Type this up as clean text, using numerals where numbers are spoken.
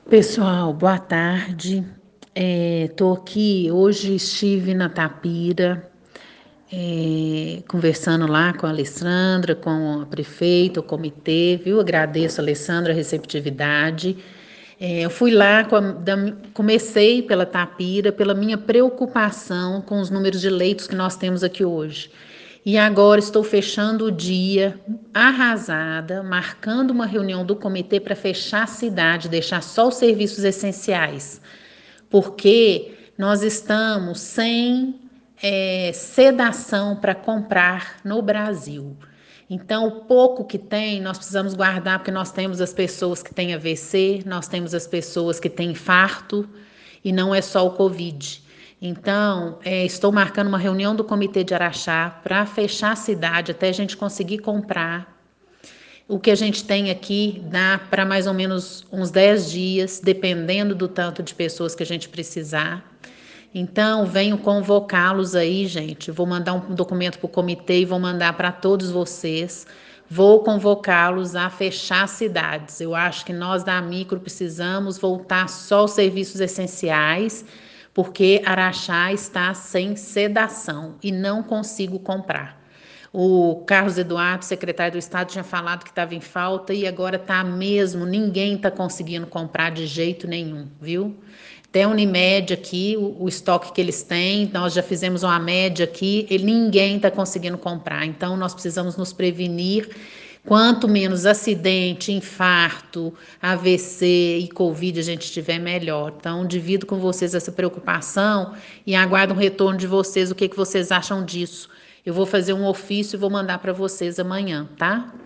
Pessoal, boa tarde. Estou aqui, hoje estive na Tapira, conversando lá com a Alessandra, com a prefeita, o comitê, viu? Agradeço a Alessandra a receptividade. Eu fui lá, comecei pela Tapira, pela minha preocupação com os números de leitos que nós temos aqui hoje. E agora estou fechando o dia arrasada, marcando uma reunião do comitê para fechar a cidade, deixar só os serviços essenciais, porque nós estamos sem sedação para comprar no Brasil. Então, o pouco que tem, nós precisamos guardar, porque nós temos as pessoas que têm AVC, nós temos as pessoas que têm infarto, e não é só o Covid. Então, estou marcando uma reunião do Comitê de Araxá para fechar a cidade, até a gente conseguir comprar. O que a gente tem aqui dá para mais ou menos uns 10 dias, dependendo do tanto de pessoas que a gente precisar. Então, venho convocá-los aí, gente. Vou mandar um documento para o comitê e vou mandar para todos vocês. Vou convocá-los a fechar cidades. Eu acho que nós da Micro precisamos voltar só aos serviços essenciais, porque Araxá está sem sedação e não consigo comprar. O Carlos Eduardo, secretário do Estado, tinha falado que estava em falta e agora está mesmo, ninguém está conseguindo comprar de jeito nenhum, viu? Até a Unimed aqui, o estoque que eles têm, nós já fizemos uma média aqui, e ninguém está conseguindo comprar. Então, nós precisamos nos prevenir. Quanto menos acidente, infarto, AVC e Covid a gente tiver, melhor. Então, divido com vocês essa preocupação e aguardo um retorno de vocês, o que vocês acham disso. Eu vou fazer um ofício e vou mandar para vocês amanhã, tá?